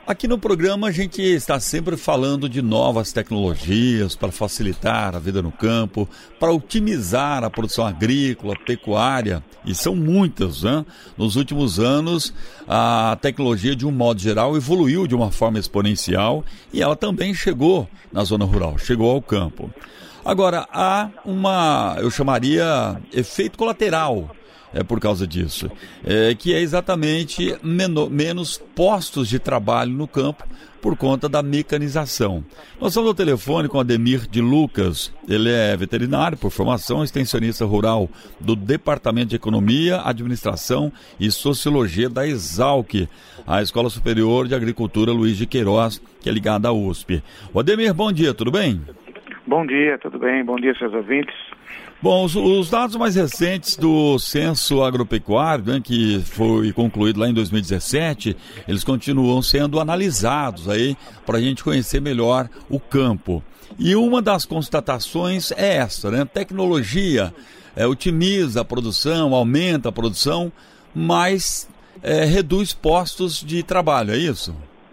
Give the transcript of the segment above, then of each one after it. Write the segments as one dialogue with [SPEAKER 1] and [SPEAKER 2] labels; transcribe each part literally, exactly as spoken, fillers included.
[SPEAKER 1] Aqui no programa a gente está sempre falando de novas tecnologias para facilitar a vida no campo, para otimizar a produção agrícola, pecuária, e são muitas, né? Nos últimos anos a tecnologia de um modo geral evoluiu de uma forma exponencial e ela também chegou na zona rural, chegou ao campo. Agora, há uma, eu chamaria, efeito colateral. É por causa disso, é, que é exatamente menor, menos postos de trabalho no campo por conta da mecanização. Nós estamos no telefone com Ademir de Lucas, ele é veterinário por formação, extensionista rural do Departamento de Economia, Administração e Sociologia da Exalc, a Escola Superior de Agricultura Luiz de Queiroz, que é ligada à U S P. O Ademir, bom dia, tudo bem?
[SPEAKER 2] Bom dia, tudo bem? Bom dia, seus ouvintes.
[SPEAKER 1] Bom, os, os dados mais recentes do Censo Agropecuário, né, que foi concluído lá em dois mil e dezessete, eles continuam sendo analisados aí para a gente conhecer melhor o campo. E uma das constatações é essa, né? Tecnologia é, otimiza a produção, aumenta a produção, mas é, reduz postos de trabalho, é isso?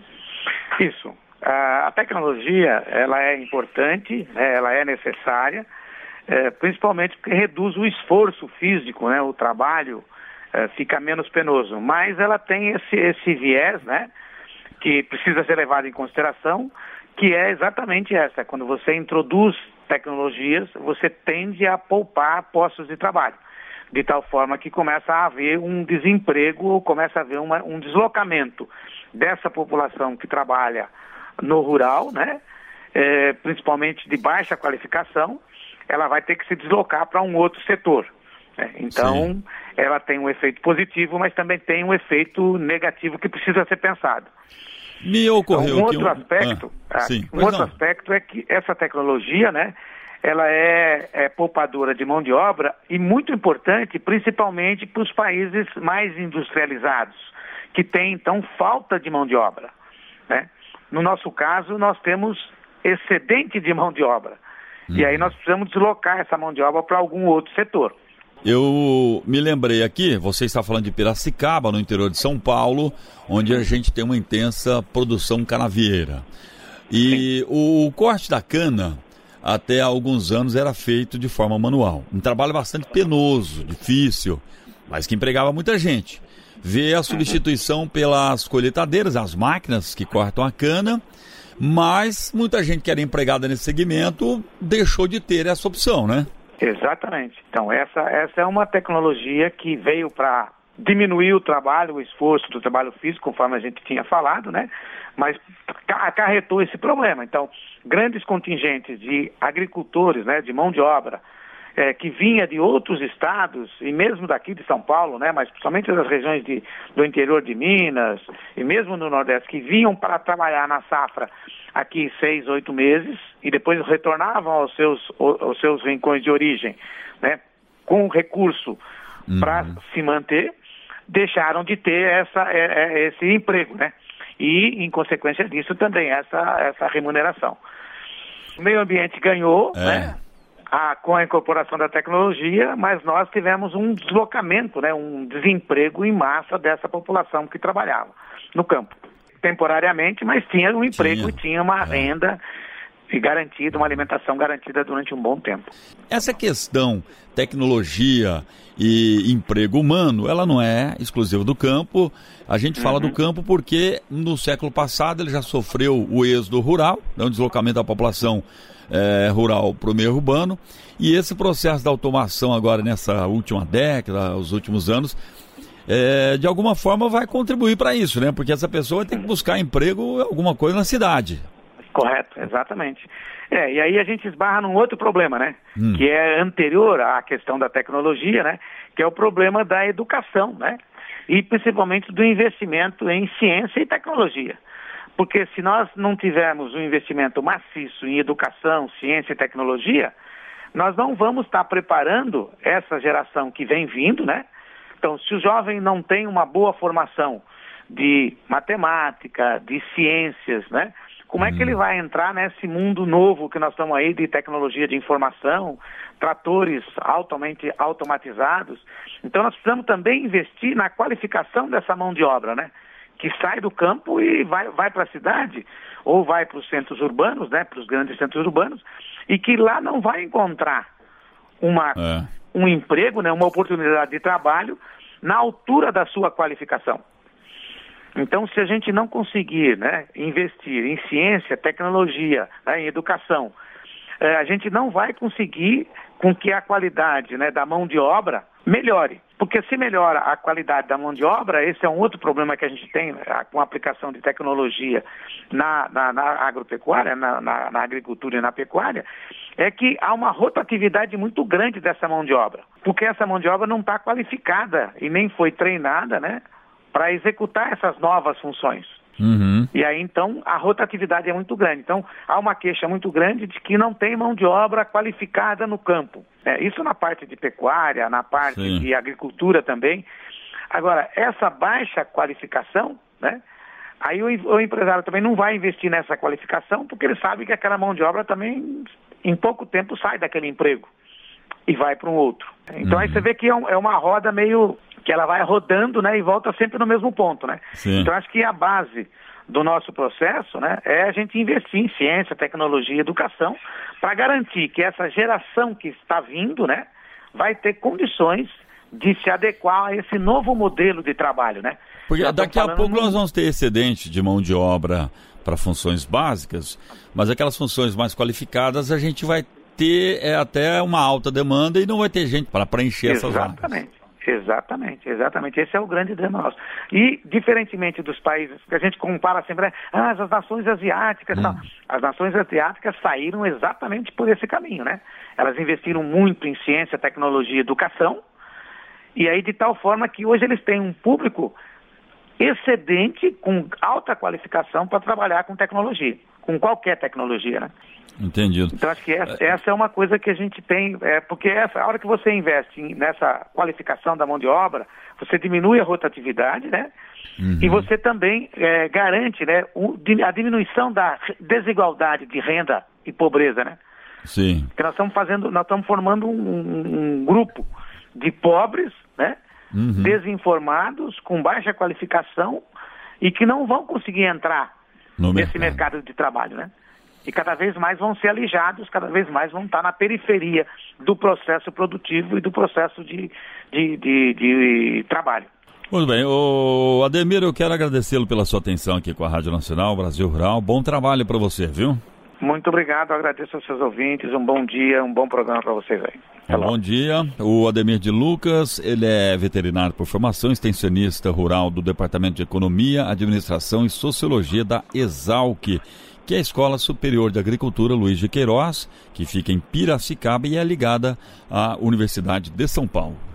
[SPEAKER 2] Isso. A tecnologia, ela é importante, né, ela é necessária, É, principalmente porque reduz o esforço físico, né? O trabalho é, fica menos penoso, mas ela tem esse, esse viés, né? Que precisa ser levado em consideração, que é exatamente essa: quando você introduz tecnologias, você tende a poupar postos de trabalho, de tal forma que começa a haver um desemprego, começa a haver uma, um deslocamento dessa população que trabalha no rural, né? É, principalmente de baixa qualificação, ela vai ter que se deslocar para um outro setor. Né? Então, Sim. ela tem um efeito positivo, mas também tem um efeito negativo que precisa ser pensado.
[SPEAKER 1] Me ocorreu
[SPEAKER 2] um
[SPEAKER 1] que
[SPEAKER 2] outro
[SPEAKER 1] um...
[SPEAKER 2] aspecto,
[SPEAKER 1] ah, sim,
[SPEAKER 2] um outro
[SPEAKER 1] não.
[SPEAKER 2] aspecto é que essa tecnologia, né, ela é, é poupadora de mão de obra e muito importante, principalmente para os países mais industrializados, que têm, então, falta de mão de obra. Né? No nosso caso, nós temos excedente de mão de obra. Hum. E aí nós precisamos deslocar essa mão de obra para algum outro setor.
[SPEAKER 1] Eu me lembrei aqui, você está falando de Piracicaba, no interior de São Paulo, onde a gente tem uma intensa produção canavieira. E o, o corte da cana, até há alguns anos, era feito de forma manual. Um trabalho bastante penoso, difícil, mas que empregava muita gente. Vê a substituição pelas colheitadeiras, as máquinas que cortam a cana, mas muita gente que era empregada nesse segmento deixou de ter essa opção, né?
[SPEAKER 2] Exatamente. Então, essa, essa é uma tecnologia que veio para diminuir o trabalho, o esforço do trabalho físico, conforme a gente tinha falado, né? Mas acarretou esse problema. Então, grandes contingentes de agricultores, né, de mão de obra, É, que vinha de outros estados, e mesmo daqui de São Paulo, né, mas principalmente das regiões de, do interior de Minas, e mesmo no Nordeste, que vinham para trabalhar na safra aqui seis, oito meses, e depois retornavam aos seus, aos seus rincões de origem, né, com recurso uhum. para se manter, deixaram de ter essa, é, é, esse emprego, né, e em consequência disso também essa, essa remuneração. O meio ambiente ganhou, é. né, A, com a incorporação da tecnologia, mas nós tivemos um deslocamento, né, um desemprego em massa dessa população que trabalhava no campo. Temporariamente, mas tinha um emprego tinha. e tinha uma é. renda garantida, uma alimentação garantida durante um bom tempo.
[SPEAKER 1] Essa questão tecnologia e emprego humano, ela não é exclusiva do campo. A gente fala uhum. do campo porque no século passado ele já sofreu o êxodo rural, né, o deslocamento da população É, rural para o meio urbano, e esse processo da automação agora nessa última década, os últimos anos, é, de alguma forma vai contribuir para isso, né? Porque essa pessoa tem que buscar emprego, alguma coisa na cidade.
[SPEAKER 2] Correto, exatamente. É, e aí a gente esbarra num outro problema, né?
[SPEAKER 1] Hum.
[SPEAKER 2] Que é anterior à questão da tecnologia, né? Que é o problema da educação, né? E principalmente do investimento em ciência e tecnologia. Porque se nós não tivermos um investimento maciço em educação, ciência e tecnologia, nós não vamos estar preparando essa geração que vem vindo, né? Então, se o jovem não tem uma boa formação de matemática, de ciências, né? Como é que ele vai entrar nesse mundo novo que nós estamos aí de tecnologia de informação, tratores altamente automatizados? Então, nós precisamos também investir na qualificação dessa mão de obra, né? que sai do campo e vai, vai para a cidade, ou vai para os centros urbanos, né, para os grandes centros urbanos, e que lá não vai encontrar uma, é. um emprego, né, uma oportunidade de trabalho na altura da sua qualificação. Então, se a gente não conseguir, né, investir em ciência, tecnologia, né, em educação, eh, a gente não vai conseguir com que a qualidade, né, da mão de obra melhore. Porque se melhora a qualidade da mão de obra, esse é um outro problema que a gente tem, né, com a aplicação de tecnologia na, na, na agropecuária, na, na, na agricultura e na pecuária, é que há uma rotatividade muito grande dessa mão de obra. Porque essa mão de obra não está qualificada e nem foi treinada, né, para executar essas novas funções. Uhum. E aí, então, a rotatividade é muito grande. Então, há uma queixa muito grande de que não tem mão de obra qualificada no campo. É, isso na parte de pecuária, na parte Sim. de agricultura também. Agora, essa baixa qualificação, né, aí o, o empresário também não vai investir nessa qualificação porque ele sabe que aquela mão de obra também, em pouco tempo, sai daquele emprego e vai para um outro. Então, uhum. aí você vê que é, um, é uma roda meio... que ela vai rodando, né, e volta sempre no mesmo ponto, né? Sim. Então, acho que a base do nosso processo, né, é a gente investir em ciência, tecnologia e educação para garantir que essa geração que está vindo, né, vai ter condições de se adequar a esse novo modelo de trabalho, né?
[SPEAKER 1] Porque daqui a pouco nós vamos ter excedente de mão de obra para funções básicas, mas aquelas funções mais qualificadas a gente vai ter é, até uma alta demanda e não vai ter gente para preencher essas vagas.
[SPEAKER 2] Exatamente. Exatamente, exatamente. Esse é o grande drama nosso. E, diferentemente dos países que a gente compara sempre, ah, as nações asiáticas, hum. não. As nações asiáticas saíram exatamente por esse caminho, né? Elas investiram muito em ciência, tecnologia e educação, e aí de tal forma que hoje eles têm um público excedente, com alta qualificação para trabalhar com tecnologia, com qualquer tecnologia, né?
[SPEAKER 1] Entendido.
[SPEAKER 2] Então, acho que essa, essa é uma coisa que a gente tem, é, porque essa, a hora que você investe em, nessa qualificação da mão de obra, você diminui a rotatividade, né? Uhum. E você também é, garante, né, o, a diminuição da desigualdade de renda e pobreza, né?
[SPEAKER 1] Sim.
[SPEAKER 2] Porque nós estamos fazendo, nós estamos formando um, um, um grupo de pobres, né? Uhum. Desinformados, com baixa qualificação e que não vão conseguir entrar no nesse mercado. mercado de trabalho, né? E cada vez mais vão ser alijados, cada vez mais vão estar na periferia do processo produtivo e do processo de, de, de, de trabalho.
[SPEAKER 1] Muito bem. Ô, Ademir, eu quero agradecê-lo pela sua atenção aqui com a Rádio Nacional, Brasil Rural. Bom trabalho para você, viu?
[SPEAKER 2] Muito obrigado, eu agradeço aos seus ouvintes, um bom dia, um bom programa para vocês aí.
[SPEAKER 1] Um bom dia. O Ademir de Lucas, ele é veterinário por formação, extensionista rural do Departamento de Economia, Administração e Sociologia da Exalc, que é a Escola Superior de Agricultura Luiz de Queiroz, que fica em Piracicaba e é ligada à Universidade de São Paulo.